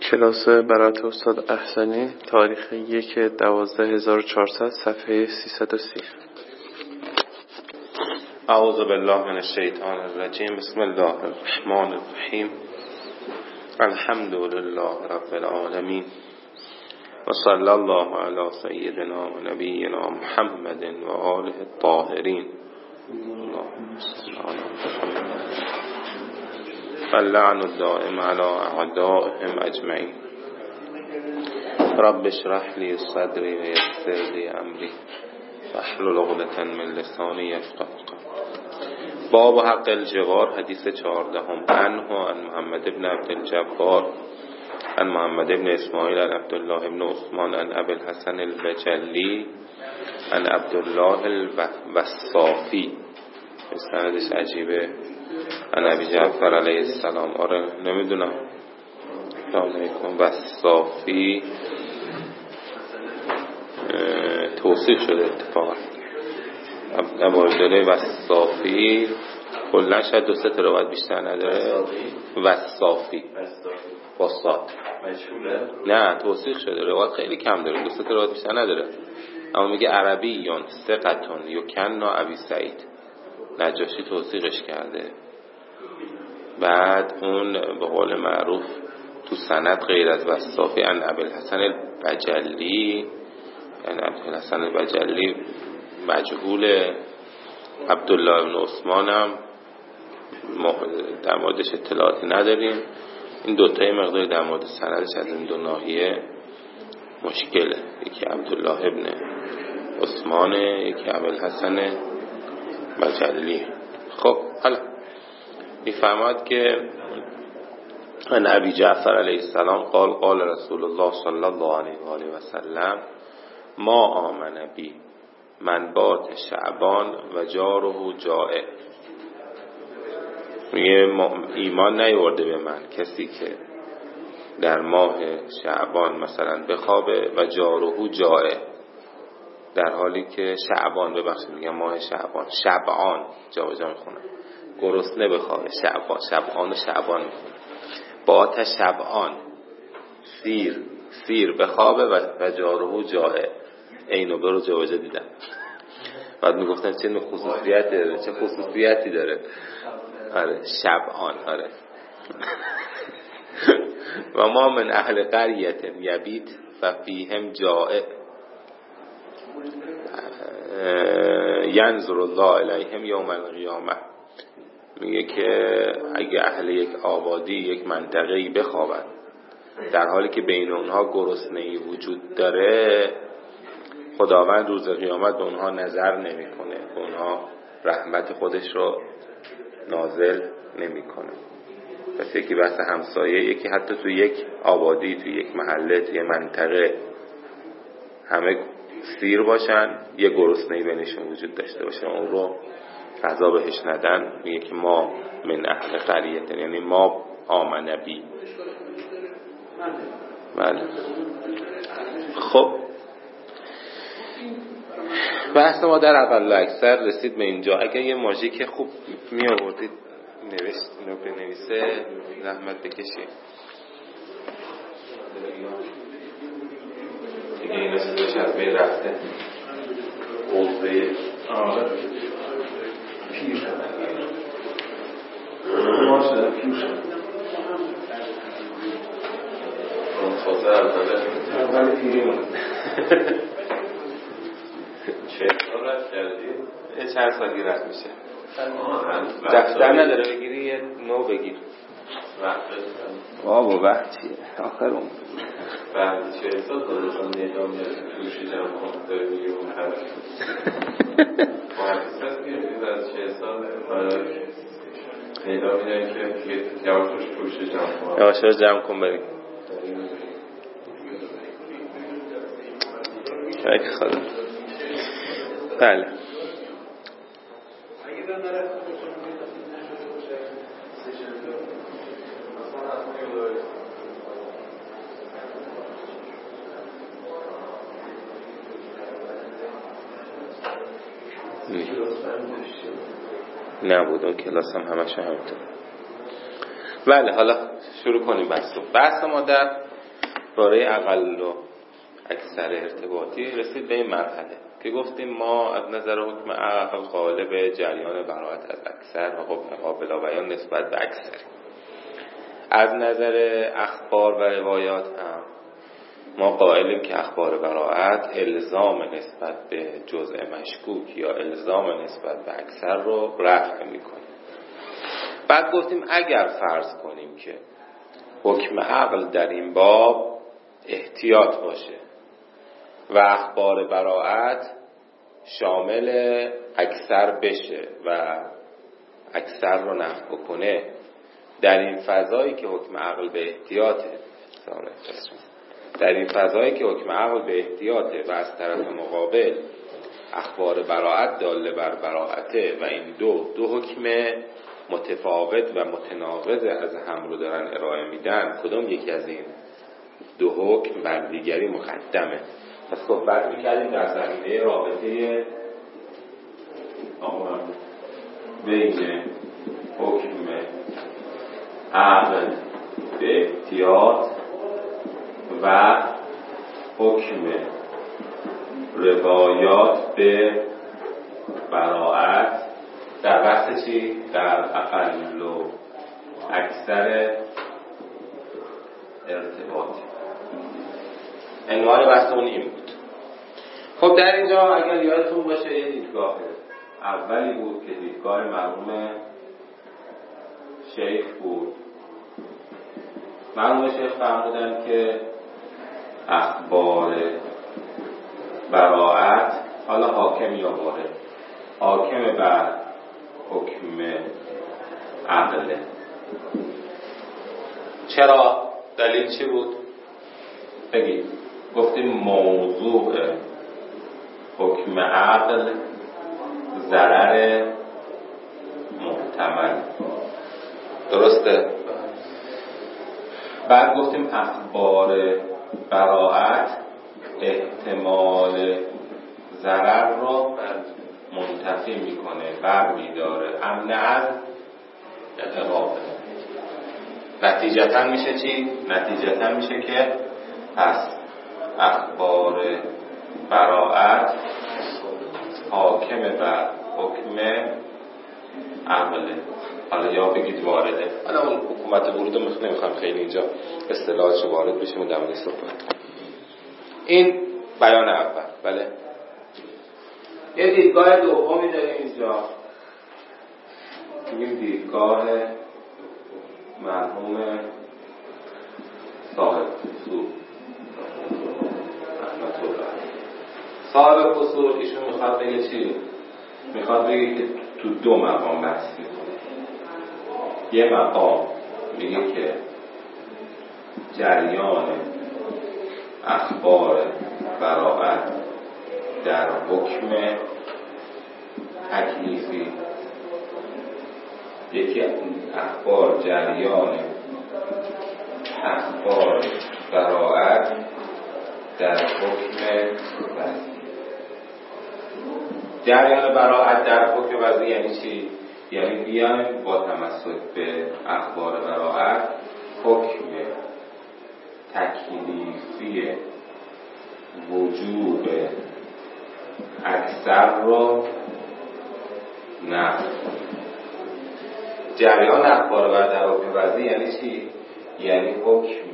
کلاس برات استاد احسنی تاریخ 1/12/1400 صفحه 330. اعوذ بالله من الشیطان الرجیم. بسم الله الرحمن الرحیم. الحمد لله رب العالمین و صلی الله علی سیدنا و نبینا محمد و آله الطاهرین. اللهم صل علی محمد واللعن الدائم على اعدائهم اجمعین. رب اشرح لي صدری و یسر لي امری واحلل عقدة من لسانی یفقهوا قولی. باب حق الجوار. حدیث 14. عنه عن محمد بن عبد الجبار عن محمد بن اسماعیل عن عبدالله بن عثمان عن ابي الحسن البجلی عن عبدالله الوصافی. سندش عجیبه. عن ابی جعفر علیه السلام. آره نمیدونم. سلام علیکم. وصافی توصیف شده اتفاقا. ابو عبدالله وصافی کلا شاید دو سه تا روایت بیشتر نداره. وصافی وصاد نه توصیف شده، روایت خیلی کم داره، دو سه تا روایت بیشتر نداره. اما میگه عربیون ثقتون یکنا ابی سعید. نجاشی توصیفش کرده. بعد اون به قول معروف تو سند غیر از وصافی ان ابی الحسن البجلی، یعنی ابوالحسن البجلی مجهول. عبدالله بن عثمان هم در موردش اطلاعاتی نداریم. این دوتای مقداری در مورد سندش از این دو ناحیه مشکله. یکی عبدالله بن عثمان، یکی ابوالحسن بجلی. خب حالا میفرماد که ان ابی جعفر علیه السلام قال قال رسول الله صلی الله علیه و آله و سلم ما آمن بی من بات شعبان و جاره جائع. میگه ایمان نیورده به من کسی که در ماه شعبان مثلا بخوابه و جاره جائع، در حالی که شعبان، ببخشید میگم ماه شعبان، شبعان جا میخونم، گرسنه بخوابه. شبعان و شعبان میخونم. بات شبعان سیر بخوابه و جاره جائع. اینو برو جواجه دیدم. بعد میگفتن چه خصوصیتی داره، چه خصوصیتی داره. آره شبعان. آره و ما من اهل قریت یبیت و فیهم جائع ینظر الله الیهم یوم القیامه. میگه که اگه اهل یک آبادی، یک منطقه‌ای بخوابن در حالی که بین اونها گرسنه‌ای وجود داره، خداوند روز قیامت به اونها نظر نمیکنه، به اونها رحمت خودش رو نازل نمیکنه. پس یکی بحث همسایه، یکی حتی تو یک آبادی، تو یک محله، تو یک منطقه همه سیر باشن، یه گرسنه‌ای بینشون وجود داشته باشه، اون رو غذا بهش ندن. میگه که ما من اهل قریه، یعنی ما آمن بی. بله. خب بحث ما در اقل اکثر رسید به اینجا. اگر یه ماژیک خوب می آوردید اینو بنویسه، زحمت بکشید دیگه. این اسمش از بین رفته. قوه پیر ماشه پیر اون خوزه اول پیری مونه. چه سال رفت کردی؟ چند سالی رفت میشه. دفتر نداره بگیری یه نو بگیر. بابا وقت چیه آخر اون بعد 40 سال دادستان نظام توشی جمع کن داره میگه اون حرف محدث هست میگه از 40 سال پیدا میدن که یواش توشی جمع کن، یواش جمع کن بریم. شاید خدا. بله نبود اون کلاس هم همش همینطور. بله حالا شروع کنیم بحث ما در برای اقل و اکثر ارتباطی رسید به این مرحله که گفتیم ما از نظر حکم اقل غالب جریان براءت از اکثر و قابل بیان نسبت به اکثر. از نظر اخبار و روایات هم ما قائلیم که اخبار براءت الزام نسبت به جزء مشکوک یا الزام نسبت به اکثر رو رفع میکنه. بعد گفتیم اگر فرض کنیم که حکم عقل در این باب احتیاط باشه و اخبار براءت شامل اکثر بشه و اکثر رو نفی بکنه، در این فضایی که حکم عقل به احتیاطه و از طرف مقابل اخبار براءت داله بر براءته و این دو حکم متفاوت و متناقض از هم رو دارن ارائه میدن، کدوم یکی از این دو حکم بر دیگری مقدمه؟ پس صحبت میکردیم در زمینه رابطه بین حکم عقل به احتیاط و حکم روایات به براءت در بحث چی؟ در اقل و اکثر ارتباط. عنوان بحثمون این بود. خب در اینجا اگر یادتون باشه یه دیدگاه اولی بود که دیدگاه مرحوم شیخ بود. مرحوم شیخ فرمودن که اخبار براءت حالا حاکم یا وارد حاکم بر حکم عقله. چرا؟ دلیل چی بود؟ بگید. گفتیم موضوع حکم عقل ضرر محتمل، درسته؟ بعد گفتیم اخبار براءت احتمال ضرر رو منتفی میکنه، برمیداره، امن از عقاب. نتیجتا میشه چی؟ نتیجتا میشه که پس اخبار براءت حاکم بر حکم عقله. حالا یا بگید وارده. حالا اون حکومت ورود رو نمیخوام خیلی اینجا اصطلاحاتش وارد بشیم و در موردش صحبت کنیم. این بیان اول. بله. یه دیدگاه دومی داریم اینجا. میگیم دیدگاه مرحوم صاحب فصول. صاحب فصول ایشون میخواد بگه چی؟ میخواد بگه که تو دو مقام بحث میکنه. یه مقام میگه که جریان اخبار براءت در حکم تکلیفی، یکی اخبار جریان اخبار براءت در حکم وضعی. جریان براءت در حکم وضعی یعنی چی؟ یعنی بیایم با تمسک به اخبار براءت حکم تکلیفی وجوب اکثر رو نفی. جریان اخبار براءت در حکم وضعی یعنی چی؟ یعنی حکم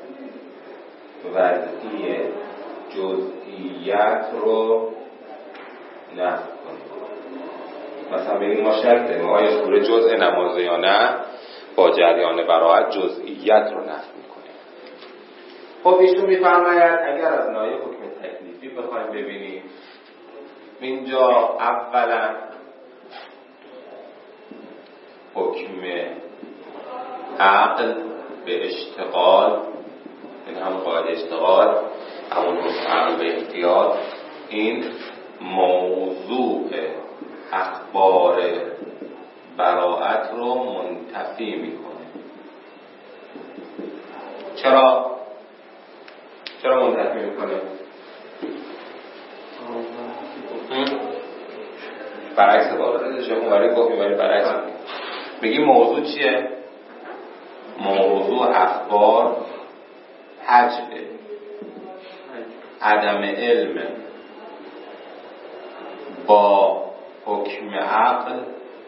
وضعی جزئیات رو نفی کنیم. مثلا بگیم ما شرط داریم آیا سوره جزء نمازه یا نه، با جریان براءت جزئیات رو نفی میکنیم. خب ایشون میفرماید اگر از ناحیه حکم تکلیفی بخوایم ببینیم، اینجا اولا حکم عقل به اشتغال، این هم قاعده اشتغال، همون حکم عقل به احتیاط، این موضوع اخبار براءت رو منتفی میکنه. چرا منتفی میکنه؟ برعکس قاعده شما برای گفتیم، ولی برعکس میگیم موضوع چیه؟ موضوع اخبار حجب عدم علم با حکم عقل،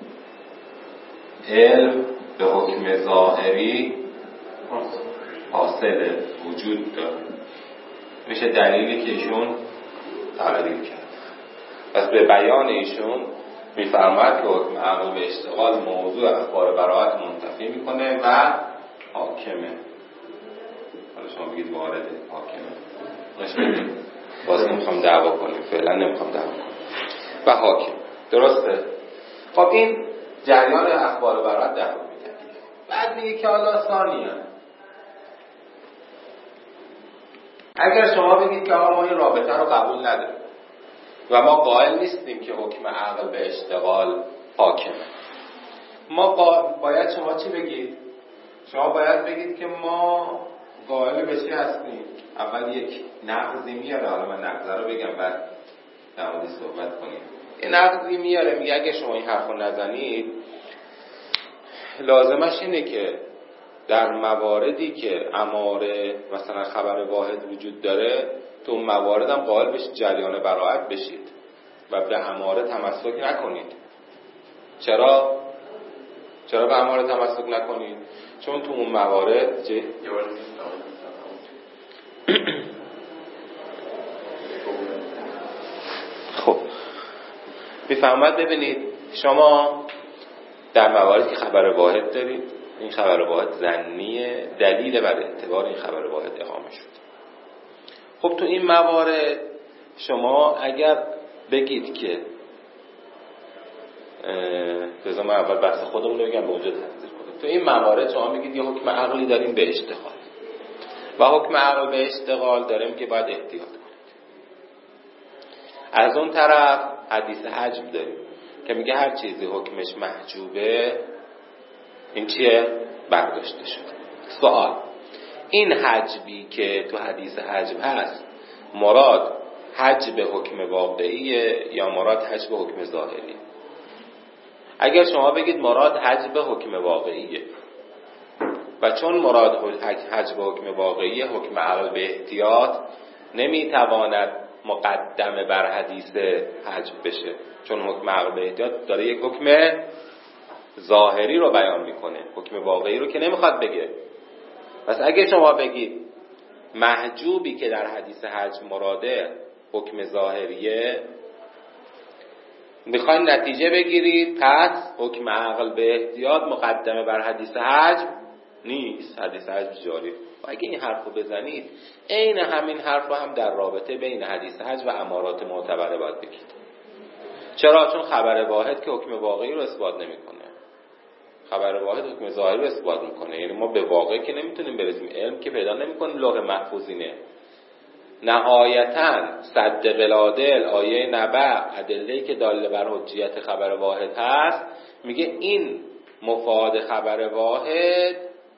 علم به حکم ظاهری حاصل وجود داره. میشه دلیلی که ایشون تعریف کرد. پس به بیان ایشون میفرماید که حکم عقل به اشتغال موضوع اخبار براءت منتفی میکنه و حاکمه. حالا شما بگید وارده حاکمه، باز نمیخوام دعوا کنیم، فعلا نمیخوام دعوا کنیم و حاکم. درسته؟ خب این جریان اخبار براءت در حکم تکلیف. بعد میگه که حالا ثانیه اگر شما بگید که آقا ما این رابطه رو قبول نداریم و ما قائل نیستیم که حکم عقل به اشتغال حاکمه، ما باید شما چی بگید؟ شما باید بگید که ما قائل به چی هستیم؟ اول یک نقضی میاره، حالا من نقضه رو بگم بعد در موردش صحبت کنیم. این نقضی میاره، میگه اگه شما این حرف رو نزنید لازمش اینه که در مواردی که اماره مثلا خبر واحد وجود داره تو اون موارد هم قائل بشید جریان براءت بشید و به اماره تمسک نکنید. چرا به اماره تمسک نکنید؟ چون تو اون موارد خب میفهمد. ببینید شما در مواردی که خبر واحد دارید، این خبر واحد ظنیه، دلیل بر اعتبار این خبر واحد اقامه شد. خب تو این موارد شما اگر بگید که بذار من اول بحث خودمون رو بگم به اونجا تفسیر کنیم. تو این موارد شما میگید یه حکم عقلی داریم به اشتغال و حکم عقل به اشتغال داریم که باید احتیاط کنید. از اون طرف حدیث حجب داریم که میگه هر چیزی حکمش محجوبه این چیه؟ برداشته شده. سوال، این حجبی که تو حدیث حجب هست مراد حجب حکم واقعیه یا مراد حجب حکم ظاهریه؟ اگر شما بگید مراد حجب حکم واقعیه و چون مراد حجب حکم واقعیه حکم عقل به احتیاط نمیتواند مقدمه بر حدیث حجب بشه، چون حکم عقل به احتیاط داره یک حکم ظاهری رو بیان میکنه، حکم واقعی رو که نمیخواد بگه. پس اگه شما بگید محجوبی که در حدیث حجب مراده حکم ظاهریه، میخواین نتیجه بگیرید پس حکم عقل به احتیاط مقدمه بر حدیث حجب نیست، حدیث حجب جاری. و اگه این حرف رو بزنید عین همین حرف رو هم در رابطه بین حدیث حجب و امارات معتبره باید بگید. چرا؟ چون خبر واحد که حکم واقعی رو اثبات نمیکنه، خبر واحد حکم ظاهری رو اثبات میکنه. یعنی ما به واقع که نمیتونیم برسیم، علم که پیدا نمیکنیم لوح محفوظینه. نهایتاً صد قلادل آیه نبع ادله‌ای که داله بر حجیت خبر واحد هست میگه این مفاد خبر واحد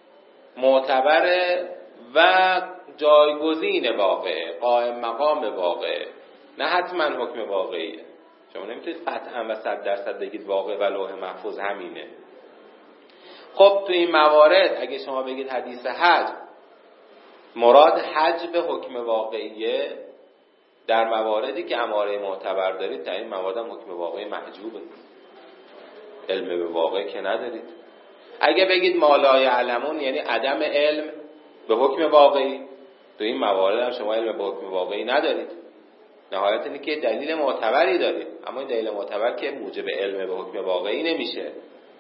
معتبره و جایگزین واقعه، قائم مقام واقعه، نه حتما حکم واقعیه. شما نمیتونید قطعا و 100% بگید واقع و لوح محفوظ همینه. خب تو این موارد اگه شما بگید حدیث حجب مراد حجب حکم واقعیه، در مواردی که اماره معتبر دارید در این موارد هم حکم واقعی محجوبه، علم به واقع که ندارید. اگه بگید ما لا یعلمون یعنی عدم علم به حکم واقعی، تو این موارد هم شما علم به حکم واقعی ندارید. نهایت اینه که دلیل معتبری دارید، اما این دلیل معتبر که موجب علم به حکم واقعی نمیشه.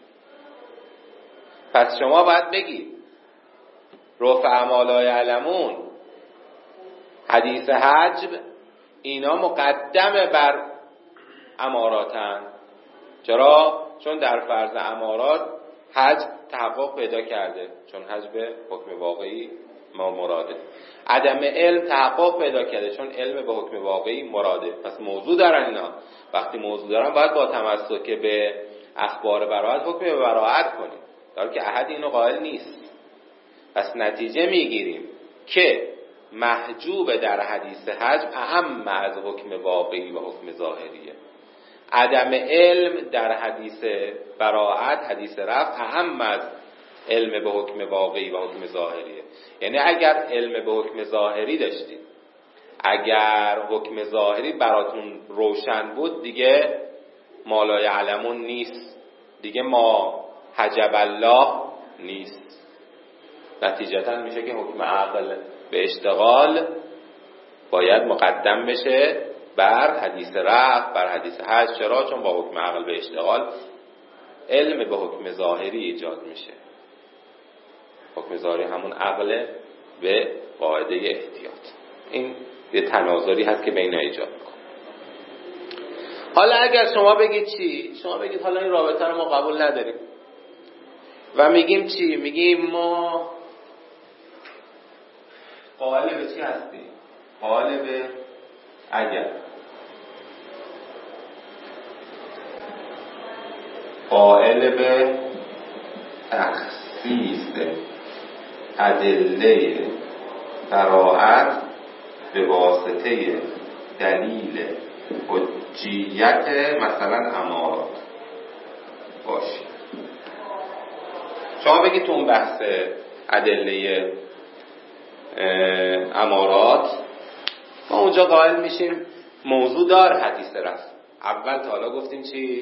پس شما باید بگید رفع ما لا یعلمون، حدیث حجب، اینا مقدمه بر اماراتن. چرا؟ چون در فرض امارات حجب تحقق پیدا کرده، چون حجب حکم واقعی ما مراده. عدم علم تحقق پیدا کرده، چون علم به حکم واقعی مراده. پس موضوع دارن اینا. وقتی موضوع دارن باید با تمسک به اخبار براءت حکم به براءت کنیم، در حالی که احد اینو قائل نیست. پس نتیجه میگیریم که محجوب در حدیث حجب اهم از حکم واقعی و حکم ظاهریه. عدم علم در حدیث براءت، حدیث رفع، اهم از علم به حکم واقعی و حکم ظاهریه. یعنی اگر علم به حکم ظاهری داشتید، اگر حکم ظاهری براتون روشن بود، دیگه ما لا یعلمون نیست، دیگه ما حجب الله نیست. نتیجتا میشه که حکم عقل به اشتغال باید مقدم بشه بر حدیث رفع، بر حدیث حج. چرا؟ چون با حکم عقل به اشتغال علم به حکم ظاهری ایجاد میشه. حکم ظاهری همون عقل به قاعده احتیاط. این یه تناظری هست که بین ایجاد میکنه. حالا اگر شما بگید چی؟ شما بگید حالا این رابطه رو ما قبول نداریم و میگیم چی؟ میگیم ما قائل به چی هستیم؟ قائل به اگر قائل به تخصیص ادله براءت به واسطه دلیل حجیت مثلا امارات باشی. شما بگید تو اون بحث ادله امارات ما اونجا قائل میشیم موضوع دار حدیث رفع. اول تا حالا گفتیم چی؟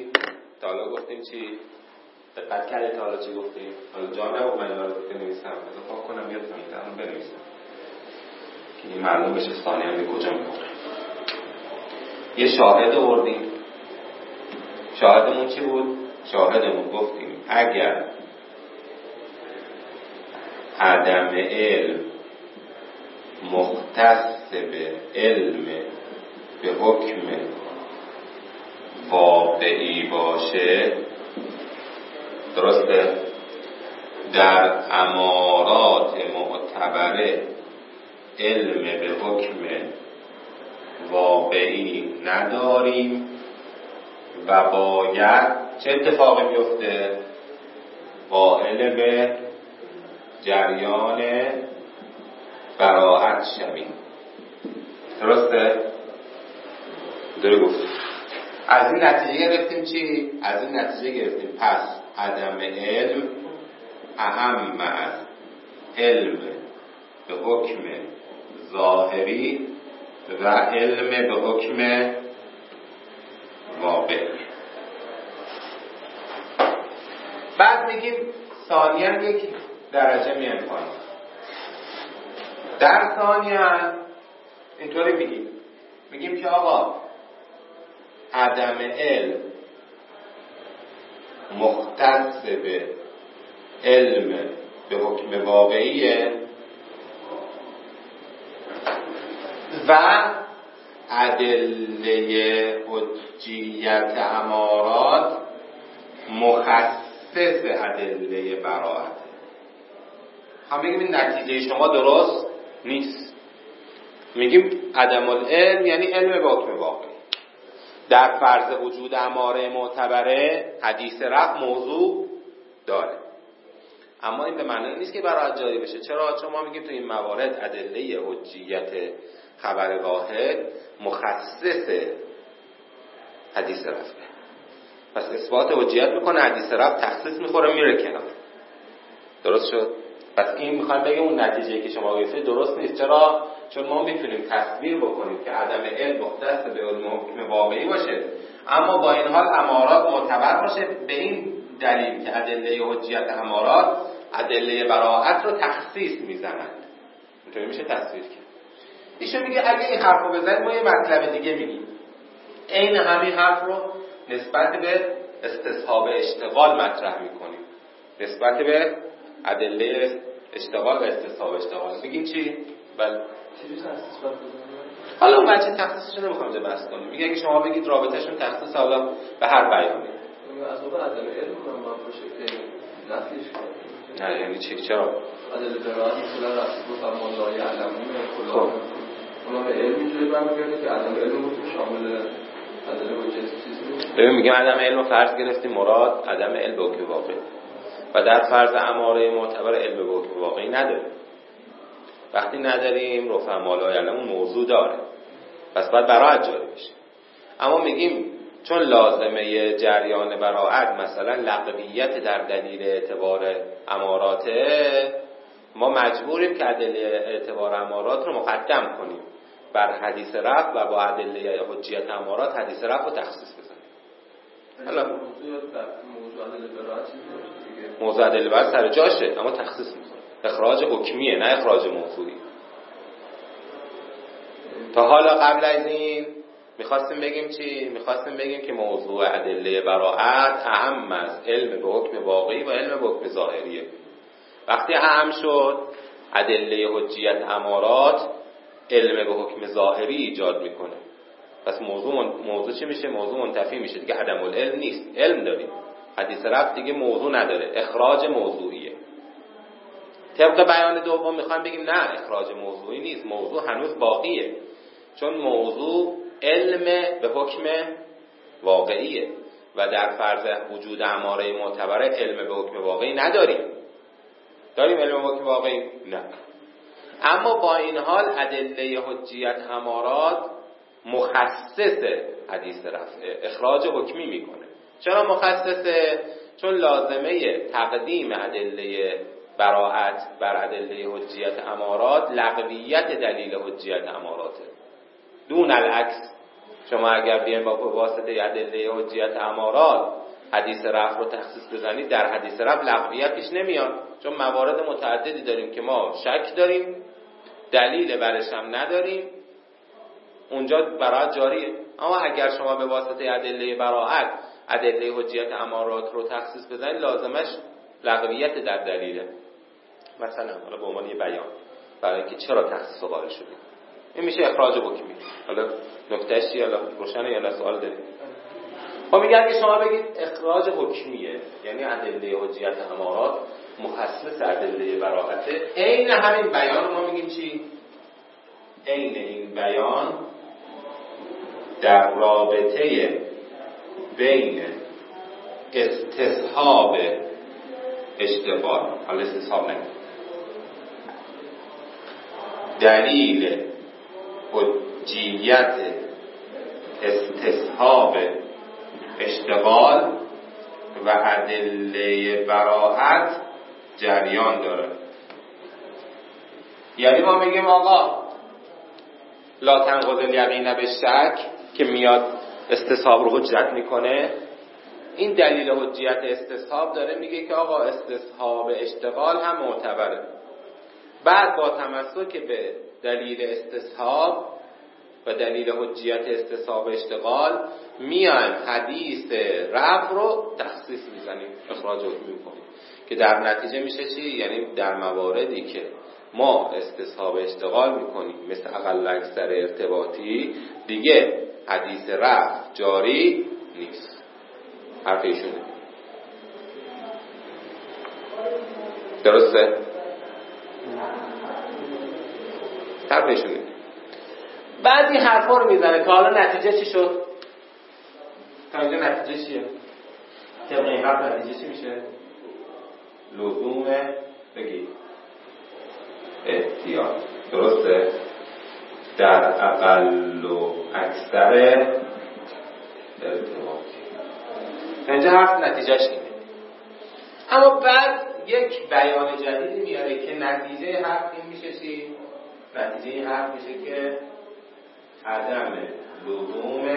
دقت کردید تا حالا چی گفتیم؟ حالا جا نبود من رو بنویسم، اضافه کنم یاد میدارم بنویسم که این معلوم بشه ثانیه هم به کجا میکنه. یه شاهد آوردیم. شاهدمون چی بود؟ شاهدمون گفتیم اگر عدم علم مختص به علم به حکم واقعی باشه، درسته؟ در امارات معتبره علم به حکم واقعی نداریم و باید چه اتفاقی بیفته؟ قائل به جریان براءت شویم. درسته؟ داره گفت از این نتیجه گرفتیم چی؟ از این نتیجه گرفتیم پس عدم علم اهم از علم به حکم ظاهری و علم به حکم واقعی. بعد میگیم ثانیاً یک درجه میان پایین. در ثانیاً اینطوری میگیم که آقا عدم علم مختص به علم به حکم واقعیه و ادله حجیت امارات مخصص ادله براءت. هم میگیم این نتیجه شما درست نیست. میگیم عدم العلم یعنی علم به حکم واقعی. در فرض وجود اماره معتبره حدیث رفع موضوع داره، اما این به معنی نیست که براءت جاری بشه. چرا؟ چون ما میگیم تو این موارد ادله حجیت خبر واحد مخصص حدیث رفع. پس اثبات حجیت میکنه، حدیث رفع تخصیص میخوره میره کنار. درست شد؟ پس این میخوایم بگیم اون نتیجه که شما گفتید درست نیست. چرا؟ چون ما میتونیم تصویر بکنیم که عدم علم مختص به علم حکم واقعی باشه، اما با این حال امارات معتبر باشه، به این دلیل که ادله حجیت امارات ادله براءت رو تخصیص میزنند. اینطوری میشه تصویر کرد. ایشون میگه اگه این حرف رو بزنید ما یه مطلب دیگه میگیم. عین همین حرف رو نسبت به استصحاب اشتغال مطرح میکنیم. نسبت به ادله اشتغال و استصحاب اشتغال میگیم چی؟ بله. حالا اون بچه تخصیصش رو نمیخوام اینجا بحث کنیم. میگه اگه شما بگید رابطهشون تخصیص حالا به هر بیانی. از واقع ادله علم کنم با باشه که نفیش کنم. نه یعنی چی؟ چرا؟ ادله براءت مثلا رفض بود اما لا یعلمون کلا. اونا به علم اینجوری برمیگرده که عدم علم بود شامل ادله حجیت چیزی نیست. ببین میگم عدم علم رو فرض گرفتیم، مراد عدم علم به حکم واقعی و در فرض اماره معتبر علم به حکم واقعی نداریم. وقتی نداریم رفع ما لا یعلمون موضوع داره، پس باید براءت جاری بشه. اما میگیم چون لازمه جریان براعت مثلا لغویت در دلیل اعتبار اماراته، ما مجبوریم که ادله اعتبار امارات رو مقدم کنیم بر حدیث رفع و با ادله حجیت امارات حدیث رفع رو تخصیص بزنیم. حالا موضوع ادله براعت سر جاشه، اما تخصیص می‌کنه. اخراج حکمیه نه اخراج موضوعی. تا حالا قبل از این میخواستیم بگیم چی؟ میخواستیم بگیم که موضوع ادله براعت اهم از علم به حکم واقعی و علم به حکم ظاهریه. وقتی اهم شد، ادله حجیت امارات علم به حکم ظاهری ایجاد میکنه. پس موضوع چی میشه؟ موضوع منتفی میشه، دیگه عدم العلم نیست، علم داریم. حدیث رفع دیگه موضوع نداره، اخراج موضوعیه. طبق بیان دوم میخوایم بگیم نه، اخراج موضوعی نیست، موضوع هنوز باقیه، چون موضوع علم به حکم واقعیه و در فرض وجود اماره معتبره علم به حکم واقعی نداریم. داریم علم به حکم واقعی؟ نه. اما با این حال ادله حجیت امارات مخصص حدیث رفع، اخراج حکمی میکنه. چرا مخصصه؟ چون لازمه تقدیم ادله براعت بر ادله حجیت امارات لغویت دلیل حجیت اماراته، دون العکس. شما اگر بیاین با واسطه ادله حجیت امارات حدیث رفع رو تخصیص بزنید، در حدیث رفع لغویتش نمیاد، چون موارد متعددی داریم که ما شک داریم، دلیل برش هم نداریم، اونجا براعت جاریه. اما اگر شما به واسطه ادله براعت ادله حجیت امارات رو تخصیص بزنید، لازمش لغویت در دلیله. مثلا حالا به عنوان یه بیان برای اینکه چرا تخصیص قائل شدیم، این میشه اخراج حکمی. حالا نکتهش چیه؟ حالا روشنه یا نه؟ سوال دارید؟ خب میگن که شما بگید اخراج حکمیه، یعنی ادله حجیت امارات مخصص ادله براعته. عین همین بیان رو ما میگیم چی؟ عین این بیان در رابطه بین استصحاب اشتغال، حالا استصحاب نگید، دلیل حجیت استصحاب اشتغال و ادله براعت جریان داره. یعنی ما میگیم آقا لا تنقض الیقین بالشک که میاد استصحاب رو حجت میکنه، این دلیل حجیت استصحاب داره میگه که آقا استصحاب اشتغال هم معتبره. بعد با تمسک به دلیل استصحاب و دلیل حجیت استصحاب اشتغال میایم حدیث رفع رو تخصیص میزنیم، اخراج حکمی میکنیم، که در نتیجه میشه چی؟ یعنی در مواردی که ما استصحاب اشتغال میکنیم مثل اقل اکثر ارتباطی، دیگه حدیث رفع جاری نیست. حرف ایشونه درسته؟ حرف ایشونه. بعضی حرفا رو میزنه که حالا نتیجه چی شد؟ تا اینجا نتیجه چیه؟ طبق این حرف نتیجه چی میشه؟ لزوم بگید احتیاط، درسته؟ در اقل و اکثر ارتباطی. اینجا حرف نتیجهش اینه. اما بعد یک بیان جدیدی میاره که نتیجه حرف این میشه چی؟ نتیجه این حرف میشه که عدم لزوم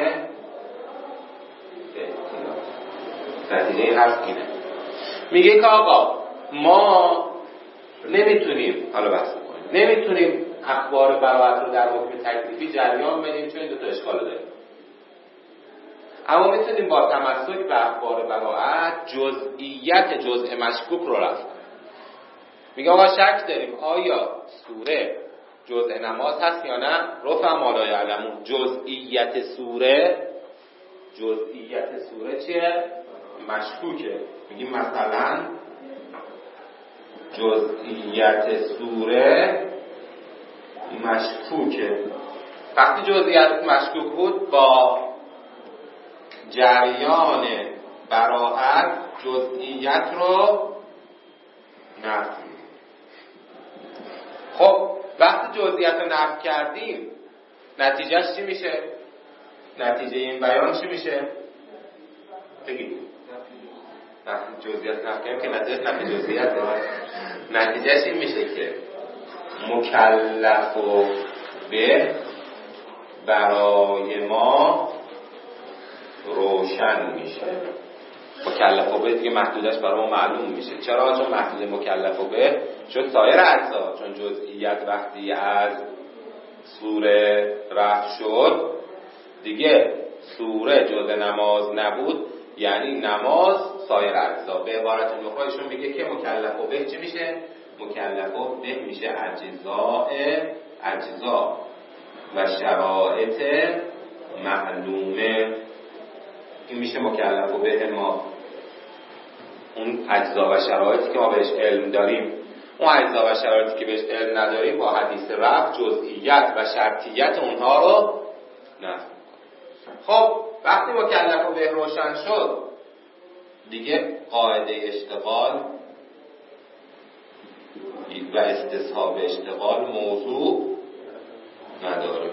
احتیاط. نتیجه این حرف اینه، میگه که آقا ما نمیتونیم، حالا بحث میکنیم، نمیتونیم اخبار براعت رو در حکم تکلیفی جریان بدیم چون این دو تا اشکال داریم، اما میتونیم با تمسک به اخبار براعت جزء مشکوک رو رفع کنیم. میگه آقا شک داریم آیا سوره جزء نماز هست یا نه؟ رفع ما لا یعلمون. جزئیت سوره چیه؟ مشکوکه. میگیم مثلا جزئیت سوره مشکوکه. وقتی جزئیت مشکوک بود با جریان براعت جزئیت رو نفی. خب وقتی جزئیت رو نفی کردیم نتیجهش چی میشه؟ نتیجه این بیان چی میشه؟ بگید جزئیات نفی که نفی جزئیات نتیجهش این میشه که مکلف و به برای ما روشن میشه. مکلف و به دیگه محدودش برای ما معلوم میشه. چرا؟ چون محدود مکلف و به شد سایر اجزا. چون جزئیات وقتی از سوره رفع شد دیگه سوره جزء نماز نبود، یعنی نماز سایر اجزا. به عبارت نخایشون میگه که مکلف و به چی میشه؟ مکلف و به میشه اجزا و شرایط معلومه. این میشه مکلف و به ما. اون اجزا و شرایطی که ما بهش علم داریم، اون اجزا و شرایطی که بهش علم نداریم با حدیث رفع جزئیات و شرطیت اونها رو نفی. خب وقتی مکلف و به روشن شد دیگه قاعده اشتغال و استصحاب اشتغال موضوع نداره.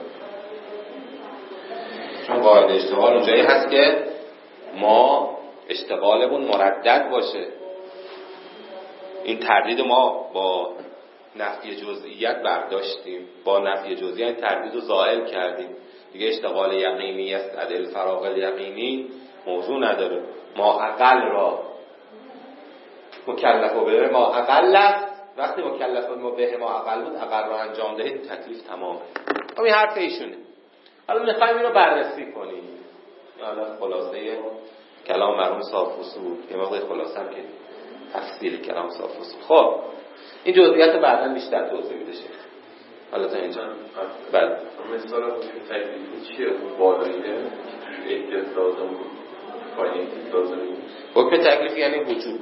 چون قاعده اشتغال اونجایی هست که ما اشتغالمون مردد باشه. این تردید ما با نفی جزئیات برداشتیم، با نفی جزئیات تردید رو زائل کردیم. دیگه اشتغال یقینی است، عدل فراغ یقینی موضوع نداره. ما اقل را مکلف و به ما اقل است. وقتی مکلف و به ما اقل بود اقل را انجام دهید تکلیف تمامه. خب این حرف ایشونه. حالا میخوایم اینو بررسی کنیم. حالا خلاصه کلام مرحوم صاف اصول یه موقع خلاصه هم که تفصیل کلام صاف اصول. خب این جزئیات بعداً بیشتر توضیح میده شه. حالا تا اینجا بله مثال حکم تکلیفی چیه؟ بالاییه احتیاط لازم پایین لازم. حکم تکلیفی یعنی وجوب.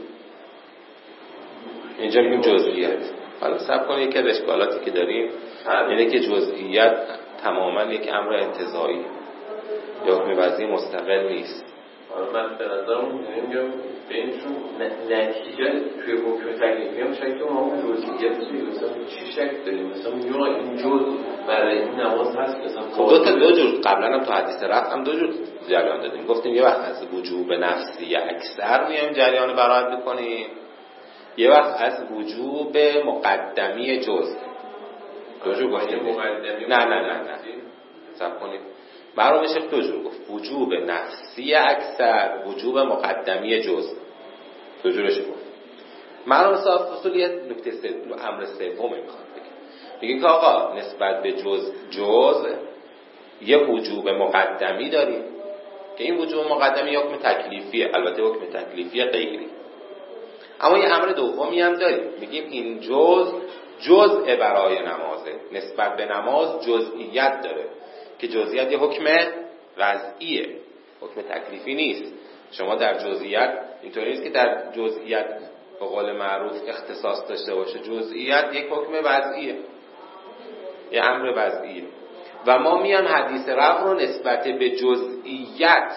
اینجا میگیم جزئیات. حالا صبر کنید که اشکالاتی که داریم اینه که جزئیات تماما یک امر انتزاعی یا حکم وضعی مستقل نیست. من به نظرم میگم بینشون نتیجه توی حکم تکلیفی هم شکل ما اون جزئیات توی مثلا چی شکل داریم؟ مثلا میگم این جزء برای این نماز هست مثلا خب دو جور قبلا هم تو حدیث رفع هم دو جور جریان دادیم. گفتیم یه وقت از وجوب نفسی اکثر میایم جریان برآورد بکنیم، یه وقت از وجوب مقدمی جزء. دو جور گفتیم. نه صبر کنید. برای میشه دو جور گفت. وجوب نفسی اکثر، وجوب مقدمی جزء. دو جورش گفت. مرحوم صاحب اصول یه نکته امر سومی میخواد بگه. میگه که آقا نسبت به جزء یه وجوب مقدمی داریم که این وجوب مقدمی حکم تکلیفیه، البته حکم تکلیفی غیری. اما یه امر دومی هم داریم، میگیم این جزء برای نمازه. نسبت به نماز جزئیت داره که جزئیات یه حکم وضعیه، حکم تکلیفی نیست. شما در جزئیات اینطوری نیست که در جزئیات به قول معروف اختصاص داشته باشه. جزئیات یک حکم وضعیه، یه امر وضعیه. و ما میان حدیث رفع رو نسبت به جزئیات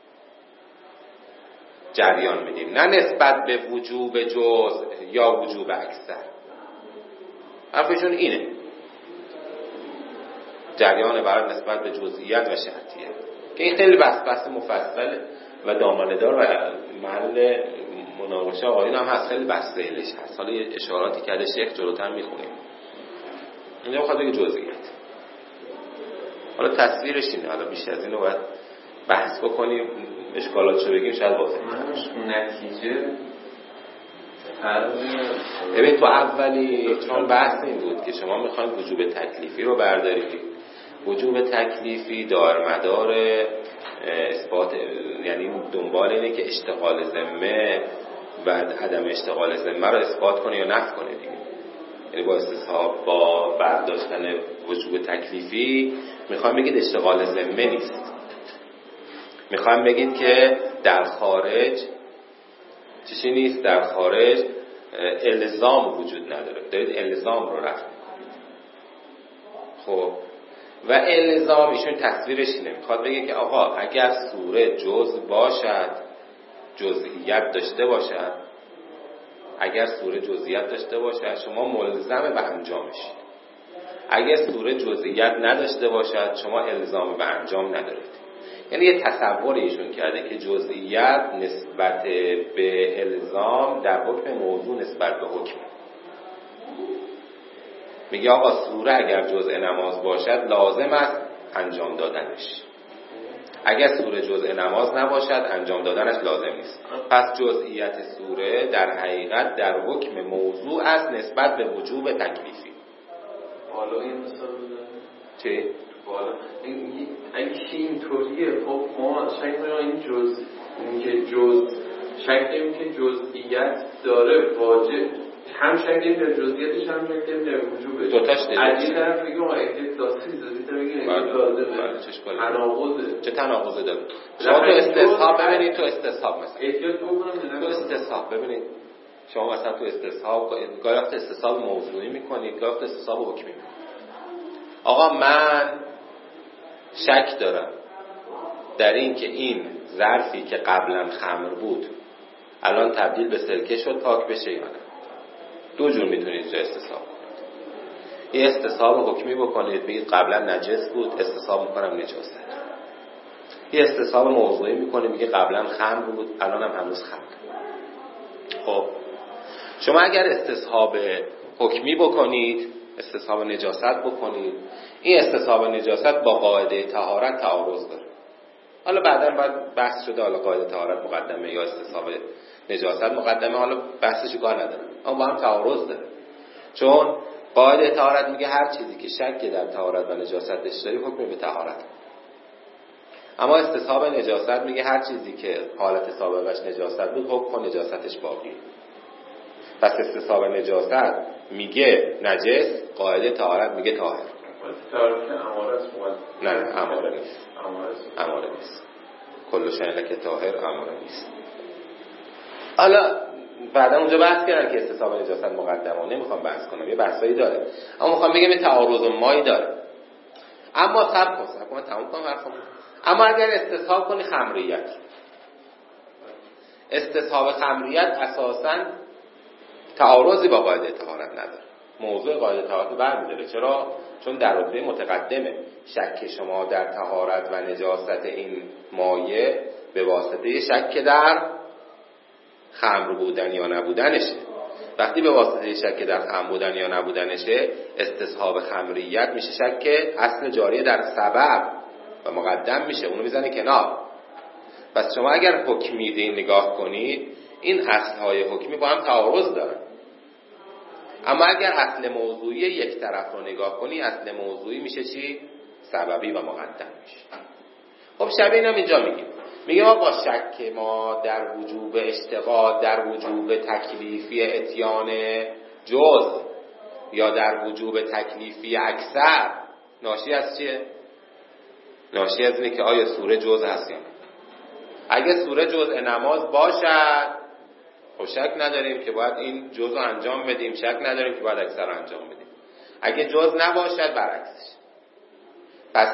جریان میدیم، نه نسبت به وجوب جزء یا وجوب اکثر. حرفشون اینه، جریان برای نسبت به جزئیات و شرطیه که این خیلی بحث مفصل و دامنه‌دار و محل مناقشه آقایون هم هست. خیلی بحث علش هست. حالا یه اشاراتی کرده شیخ جلوتر میخونیم. اینجا بخواد بگه جزئیات. حالا تصویرش اینه. حالا بیشتر از اینو باید بحث بکنیم، اشکالاتشو بگیم، شاید واضح نتیجه ببین تو اولی چون بحث این بود که شما میخواید وجوب تکلیفی رو بردارید. وجوب تکلیفی دارمدار اثبات، یعنی دنبال اینه که اشتغال ذمه و عدم اشتغال ذمه رو اثبات کنه یا نفی کنه دیگه. یعنی با استصحاب با برداشتن وجوب تکلیفی میخوایم بگید اشتغال ذمه نیست. میخوایم بگید که در خارج چیزی نیست، در خارج الزام وجود نداره، دارید الزام رو رفع میکنید. خب و الزام ایشون تصویرش اینه، میخواد بگه که آقا اگر سوره جزء باشد، جزئیات داشته باشد، اگر سوره جزئیات داشته باشد شما ملزم به انجامش. اگر سوره جزئیات نداشته باشد شما الزام به انجام ندارید. یعنی یه تصور ایشون کرده که جزئیات نسبت به الزام در حکم موضوع نسبت به حکم. میگه آقا سوره اگر جزء نماز باشد لازم است انجام دادنش، اگر سوره جزء نماز نباشد انجام دادنش لازم نیست. پس جزئیات سوره در حقیقت در حکم موضوع است نسبت به وجوب تکلیفی. حالا این مثال بزنیم چی؟ حالا اگه اینطوریه خب ما شک این شک داریم که جزئیات داره واجب، هم شک داریم در جزئیاتش هم شک داریم در وجوبش. دوتاش دیگه از این طرف بگیم احتیاط داستی زدی تا بگیم احتیاط لازمه، تناقضه. چه تناقضه داره؟ شما تو استصحاب ببینید، تو استصحاب مثلا احتیاط بکنم تو استصحاب ببینید، شما مثلا تو استصحاب گاهی وقت استصحاب موضوعی میکنید، گاهی وقت استصحاب حکمی میکنید. آقا من شک دارم در این که این ظرفی که قبلا خمر بود الان تبدیل به سرکه شد پاک بشه یا نه. دو جور میتونید جا استصحاب کنید. یه استصحاب حکمی بکنید بگید قبلا نجس بود استصحاب میکنم نجاست. یه استصحاب موضوعی میکنید میگه قبلا خمر بود الان هم هنوز خمر. خب شما اگر استصحاب حکمی بکنید، استصحاب نجاست بکنید، این استصحاب نجاست با قاعده طهارت تعارض داره. حالا بعدا باید بحث شده حالا قاعده طهارت مقدمه یا استصحاب نجاست مقدمه، حالا بحثش کار ندارم، اما با هم تعارض داره. چون قاعده طهارت میگه هر چیزی که شک در طهارت و نجاستش داری حکم به طهارت، اما استصحاب نجاست میگه هر چیزی که حالت سابقش نجاست بود حکم نجاستش باقیه. پس استصحاب نجاست میگه نجس، قاعده طهارت میگه طاهر. طهارت اماره است؟ نه اماره نیست. اماره نیست. کل شیء لک طاهر اماره نیست. حالا بعدا اونجا بحث کردن که استصحاب نجاست مقدمه، نمیخوام بحث کنم، یه بحثایی داره، اما میخوام بگم یه تعارض مایی داره. اما صبر کن تموم کنم حرفمو. اما اگر استصحاب کنی خمریت، استصحاب خمریت اساساً تعارضی با قاعده طهارت نداره، موضوع قاعده طهارت رو برمی‌داره. چرا؟ چون در رتبه متقدمه شک شما در طهارت و نجاست این مایع به واسطه شک در خمر بودن یا نبودنشه. وقتی به واسطه شک در خمر بودن یا نبودنشه، استصحاب خمریت میشه شک اصل جاری در سبب و مقدم میشه، اونو میزنه کنار. پس شما اگر حکمی دین نگاه کنید، این اصلهای حکمی با هم تعارض دارن. اما اگر اصل موضوعی یک طرف رو نگاه کنی، اصل موضوعی میشه چی؟ سببی و مقدم میشه. خب شبیه اینم اینجا میگه ما با شک ما در وجوب اشتغال، در وجوب تکلیفی اتیان جزء یا در وجوب تکلیفی اکثر، ناشی از چیه؟ ناشی از اینه که آیا سوره جزء هست یا نه. اگه سوره جزء نماز باشد خب شک نداریم که باید این جزء انجام بدیم، شک نداریم که باید اکثر انجام بدیم. اگه جزء نباشد برعکسش. پس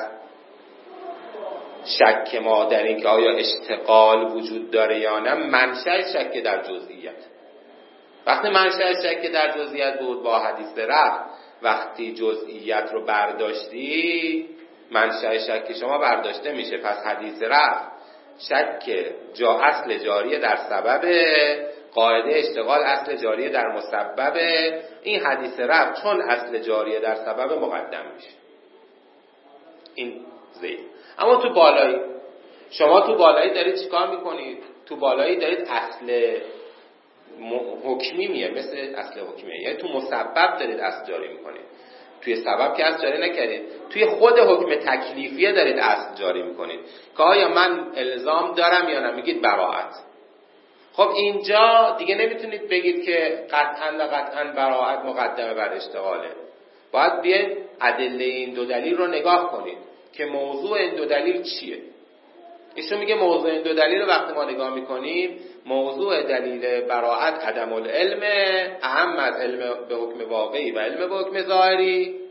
شک ما در این که آیا اشتغال وجود داره یا نه منشأ شک در جزئیات. وقتی منشأ شک در جزئیات بود با حدیث رفع، وقتی جزئیات رو برداشتی منشأ شک شما برداشته میشه. پس حدیث رفع شک اصل جاریه در سبب، قاعده اشتغال اصل جاریه در مسبب. این حدیث رفع چون اصل جاریه در سبب مقدم میشه. این زید. اما تو بالایی، شما تو بالایی دارید چیکار میکنید؟ تو بالایی دارید اصل حکمی میه، مثل اصل حکمیه، یعنی تو مسبب دارید اصل جاری میکنید، توی سبب که اصل جاری نکردید، توی خود حکم تکلیفیه دارید اصل جاری میکنید که آیا من الزام دارم یا نه، میگید براءت. خب اینجا دیگه نمیتونید بگید که قطعاً براءت مقدمه بر اشتغاله. باید بیاید ادله این دو دلیل رو نگاه کنید که موضوع این دو دلیل چیه. ایشون میگه موضوع این دو دلیل رو وقتی ما نگاه میکنیم، موضوع دلیل براءت عدم العلم، اهم از علم به حکم واقعی و علم به حکم ظاهری،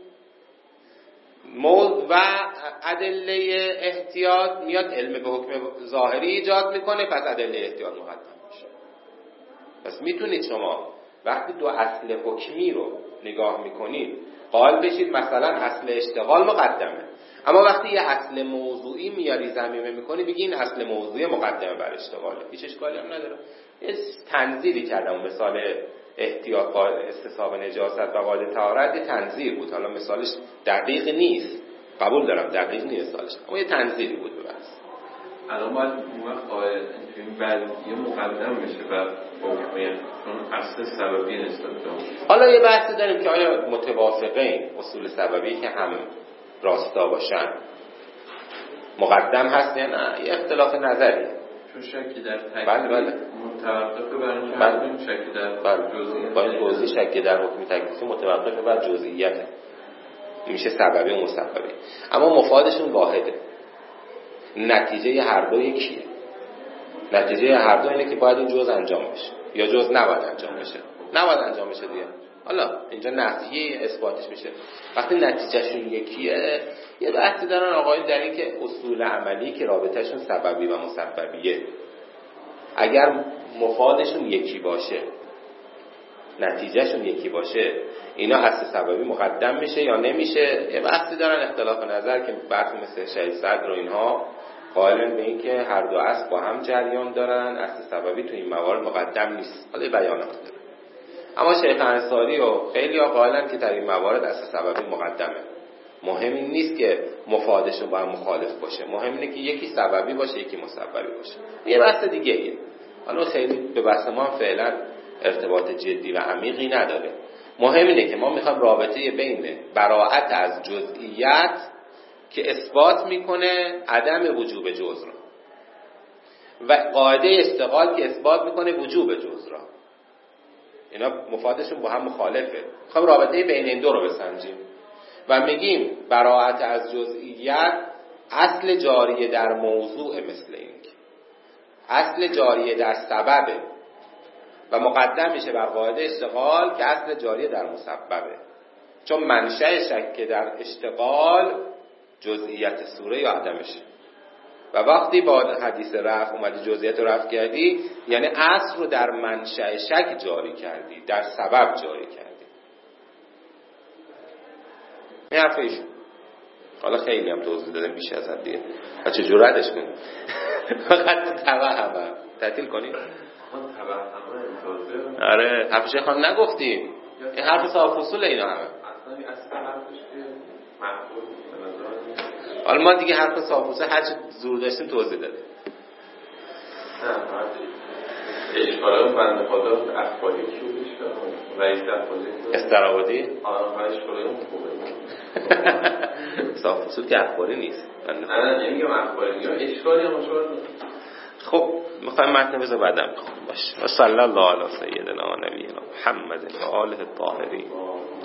و ادله احتیاط میاد علم به حکم ظاهری ایجاد میکنه، پس ادله احتیاط مقدم میشه. پس میتونید شما وقتی دو اصل حکمی رو نگاه میکنید، قائل بشید مثلا اصل اشتغال مقدمه، اما وقتی یه اصل موضوعی میاری ضمیمه میکنی بگی این اصل موضوعی مقدمه بر اشتغاله، هیچ اشکالی هم نداره. یه تنزیلی کردم، مثال احتیاط استصحاب نجاست و قاعده طهارت یه تنزیل بود، حالا مثالش دقیق نیست، قبول دارم دقیق نیست مثالش، اما یه تنزیلی بود به بحث. الان باید اون وقت قاعده این بعد یه مقدم بشه و حکمیه چون اصل سببی نسبت به اون. حالا یه بحثی داریم که آیا متوافقین اصول سببی که هم راستا باشن مقدم هست یا نه، یه اختلاف نظری. چون شکی در تکلیف بله متوقفه بر اینکه شکی در جزئیات، با این توضیح شکی در حکم تکلیفی متوقفه بر جزئیاته، میشه سببی و مسببی، اما مفادشون واحده. نتیجه هر دو یکیه. نتیجه هر دو اینه که باید این جزء انجام بشه یا جزء نباید انجام بشه. نباید انجام بشه دیگه. حالا اینجا نفی اثباتش میشه. وقتی نتیجهشون یکیه، یه بحثی دارن آقایون در این که اصول عملی که رابطهشون سببی و مسببیه، اگر مفادشون یکی باشه نتیجهشون یکی باشه اینا اصل سببی مقدم میشه یا نمیشه. یه بحثی دارن اختلاف نظر که برخی مثل شهید صدر و اینها قائلن به این که هر دو اصل با هم جریان دارن، اصل سببی تو این موارد مقدم نیست. حالا بیانات داره. اما شیخ انصاری و خیلی ها قائلن که در این موارد اصل سببی مقدمه. مهم این نیست که مفادشون با هم مخالف باشه، مهم اینه که یکی سببی باشه یکی مسببی باشه. یه بحث دیگه ایه. حالا خیلی به بحث ما هم فعلا ارتباط جدی و عمیقی نداره. مهم اینه که ما میخوایم رابطه بین براءت از جزئیات که اثبات میکنه عدم وجوب جزء را و قاعده استقال که اثبات میکنه وجوب جزء را، اینا مفادشون با هم مخالفه. میخوایم رابطه بین این دو رو بسنجیم و میگیم براءت از جزئیات اصل جاریه در موضوع، مثل این اصل جاریه در سببه و مقدم میشه بر قاعده اشتغال که اصل جاریه در مسببه، چون منشأ شک در اشتغال جزئیت سوره یا عدمشه. و وقتی با حدیث رفع اومدی جزئیت رو رفع کردی یعنی اصل رو در منشأ شک جاری کردی، در سبب جاری کردی. این حرف ایشون. حالا خیلی هم توضیح دادم بیش از حد دیگه. بچه جرأتش کنید. فقط توهم تعطیل کنید. آره حرف شیخ خان نگفتیم. این حرف صاحب اصول اینا همه. اصلا حرفش که معقول به نظر. حالا ما دیگه حرف صاحب اصول هر چه زور داشتیم توضیح دادیم. اشکالات بنده خدا اخباری کی بود؟ رئیس اخباری استرابادی؟ آره اشکالات خوبه. صاحب اصول که اخباری نیست. نه نمیگم اخباری، میگم اشکالی هم شد. خب میخوایم متن بذار بعدم بخونیم باشه. و صلی الله علی سیدنا و نبینا محمد و آله الطاهرین.